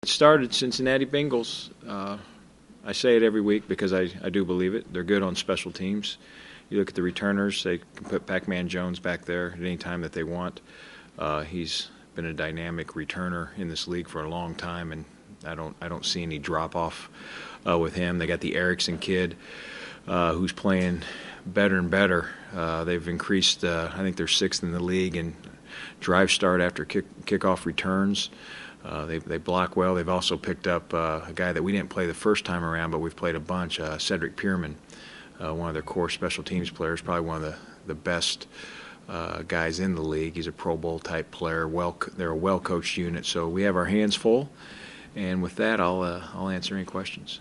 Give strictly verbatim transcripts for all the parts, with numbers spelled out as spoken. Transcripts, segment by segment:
It started Cincinnati Bengals. Uh, I say it every week because I, I do believe it. They're good on special teams. You look at the returners, they can put Pac-Man Jones back there at any time that they want. Uh, he's been a dynamic returner in this league for a long time, and I don't I don't see any drop-off uh, with him. They got the Erickson kid uh, who's playing better and better. Uh, they've increased, uh, I think they're sixth in the league in drive start after kick, kickoff returns. Uh, they they block well. They've also picked up uh, a guy that we didn't play the first time around, but we've played a bunch, uh, Cedric Pierman, uh, one of their core special teams players, probably one of the, the best uh, guys in the league. He's a Pro Bowl type player. Well, they're a well-coached unit, so we have our hands full. And with that, I'll uh, I'll answer any questions.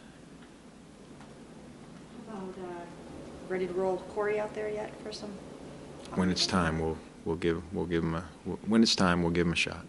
How about uh, ready to roll Corey out there yet for some? When it's time, we'll we'll give we'll give him a when it's time we'll give him a shot.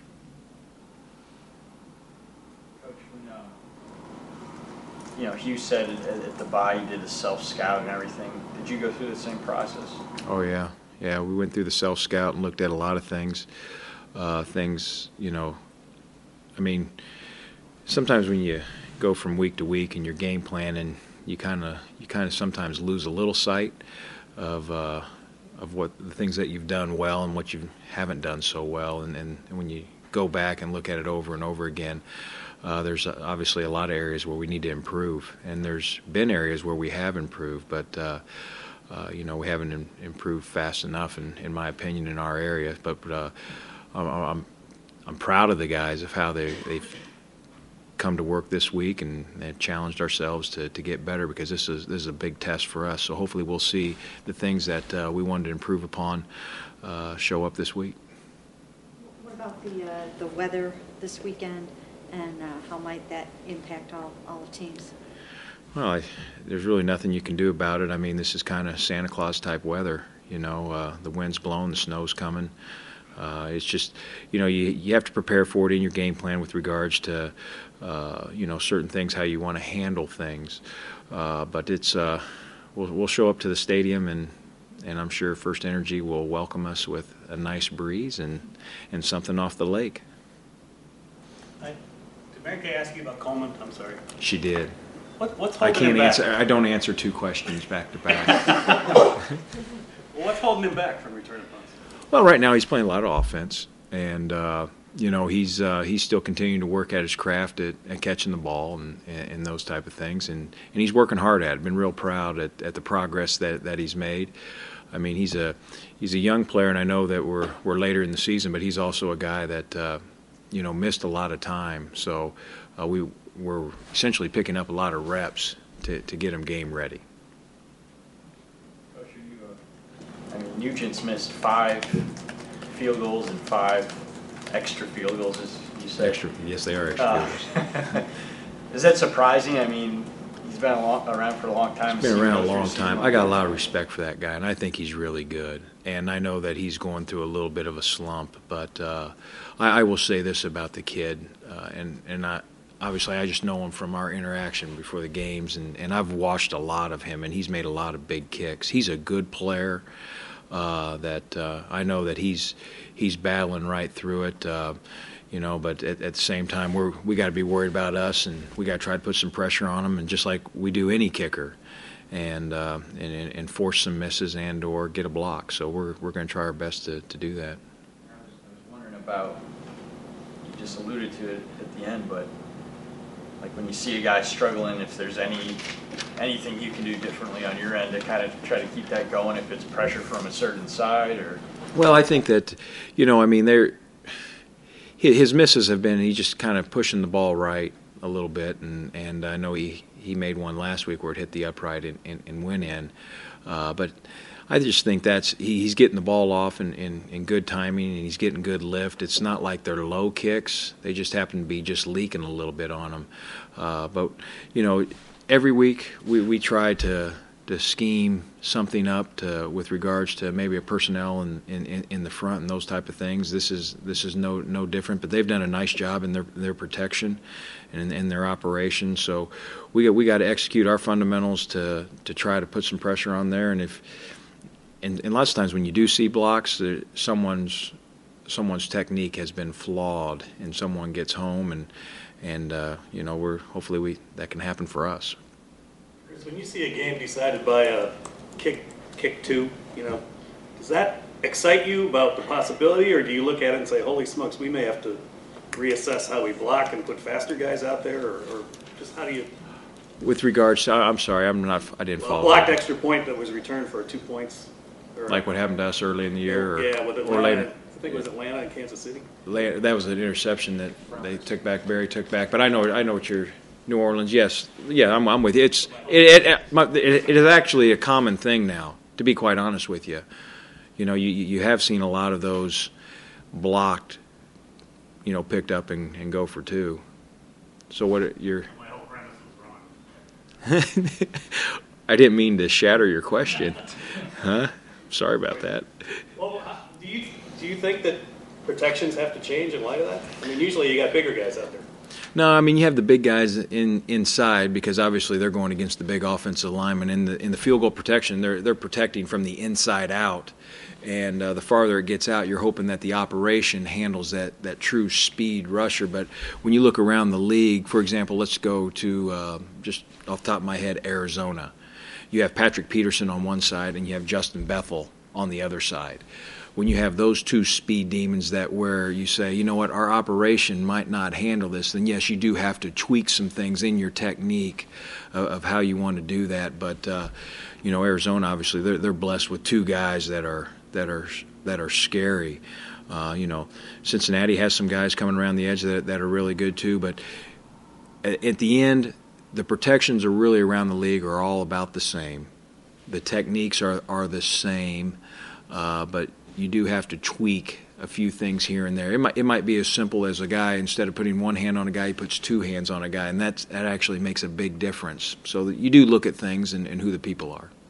You know, Hugh said at, at the bye you did a self-scout and everything. Did you go through the same process? Oh, yeah. Yeah, we went through the self-scout and looked at a lot of things. Uh, things, you know, I mean, sometimes when you go from week to week and your game plan, and you kind of you kind of sometimes lose a little sight of uh, of what the things that you've done well and what you haven't done so well. And, and, and when you go back and look at it over and over again, Uh, there's obviously a lot of areas where we need to improve, and there's been areas where we have improved, but uh, uh, you know, we haven't in, improved fast enough, in, in my opinion, in our area. But uh, I'm, I'm I'm proud of the guys of how they they've come to work this week, and they've challenged ourselves to, to get better, because this is this is a big test for us. So hopefully we'll see the things that uh, we wanted to improve upon uh, show up this week. What about the uh, the weather this weekend? And uh, how might that impact all, all the teams? Well, I, there's really nothing you can do about it. I mean, this is kind of Santa Claus type weather. You know, uh, the wind's blowing, the snow's coming. Uh, it's just, you know, you you have to prepare for it in your game plan with regards to, uh, you know, certain things, how you want to handle things. Uh, but it's, uh, we'll we'll show up to the stadium, and and I'm sure First Energy will welcome us with a nice breeze and and something off the lake. Hi. Did Mary Kay ask you about Coleman? I'm sorry. She did. What, what's I holding can't him back? answer. I don't answer two questions back to back. Well, what's holding him back from returning punts? Well, right now he's playing a lot of offense, and uh, you know he's uh, he's still continuing to work at his craft at, at catching the ball and, and those type of things, and, and he's working hard at it. Been real proud at, at the progress that, that he's made. I mean, he's a he's a young player, and I know that we're we're later in the season, but he's also a guy that uh, you know missed a lot of time. So uh, we we're essentially picking up a lot of reps to, to get him game ready. Coach, you, uh, I mean, Nugent's missed five field goals and five extra field goals, as you said. Extra, yes, they are extra Uh, field goals. Is that surprising? I mean, he's been a long, around for a long time. He's been Seen around a those long receiving time. like I got a that. lot of respect for that guy, and I think he's really good. And I know that he's going through a little bit of a slump, but uh, I, I will say this about the kid, uh, and and I, obviously I just know him from our interaction before the games, and, and I've watched a lot of him, and he's made a lot of big kicks. He's a good player. Uh, that uh, I know that he's he's battling right through it. Uh, You know, but at, at the same time, we're we got to be worried about us, and we got to try to put some pressure on them, and just like we do any kicker, and uh, and, and force some misses and or get a block. So we're we're going to try our best to, to do that. I was, I was wondering about, you just alluded to it at the end, but like when you see a guy struggling, if there's any anything you can do differently on your end to kind of try to keep that going, if it's pressure from a certain side or. Well, I think that, you know, I mean, they're. His misses have been he just kind of pushing the ball right a little bit, and, and I know he, he made one last week where it hit the upright and, and, and went in. Uh, but I just think that's he, he's getting the ball off in, in, in good timing, and he's getting good lift. It's not like they're low kicks. They just happen to be just leaking a little bit on them. Uh, but, you know, every week we, we try to – to scheme something up to, with regards to maybe a personnel in, in, in the front and those type of things. This is this is no no different, but they've done a nice job in their their protection and in their operation. So we got we got to execute our fundamentals to to try to put some pressure on there. And if and, and lots of times when you do see blocks, uh, someone's someone's technique has been flawed, and someone gets home and and uh, you know, we're hopefully we that can happen for us. Chris, when you see a game decided by a kick, kick two, you know, does that excite you about the possibility, or do you look at it and say, holy smokes, we may have to reassess how we block and put faster guys out there, or, or just how do you? With regards to, I'm sorry, I'm not, I didn't Well, follow. blocked that. extra point that was returned for two points. Or, Like what happened to us early in the year, or, yeah, with or Atlanta. later. I think it was Atlanta and Kansas City. Later, that was an interception that they took back. Barry took back, but I know, I know what you're. New Orleans, yes, yeah, I'm, I'm with you. It's it, it, it, it is actually a common thing now. To be quite honest with you, you know, you you have seen a lot of those blocked, you know, picked up and, and go for two. So what you're? My whole premise was wrong. I didn't mean to shatter your question, huh? Sorry about that. Well, how- do you do you think that protections have to change in light of that? I mean, usually you got bigger guys out there. No, I mean you have the big guys in inside because obviously they're going against the big offensive linemen. In the in the field goal protection, they're they're protecting from the inside out, and uh, the farther it gets out, you're hoping that the operation handles that that true speed rusher. But when you look around the league, for example, let's go to uh, just off the top of my head, Arizona. You have Patrick Peterson on one side, and you have Justin Bethel on the other side. When you have those two speed demons that where you say, you know what, our operation might not handle this, then yes, you do have to tweak some things in your technique of, of how you want to do that. But uh, you know, Arizona obviously they're they're blessed with two guys that are that are that are scary. Uh, you know, Cincinnati has some guys coming around the edge that that are really good too. But at, at the end, the protections are really around the league are all about the same. The techniques are are the same, uh, but you do have to tweak a few things here and there. It might it might be as simple as a guy, instead of putting one hand on a guy, he puts two hands on a guy, and that's, that actually makes a big difference. So that you do look at things and, and who the people are.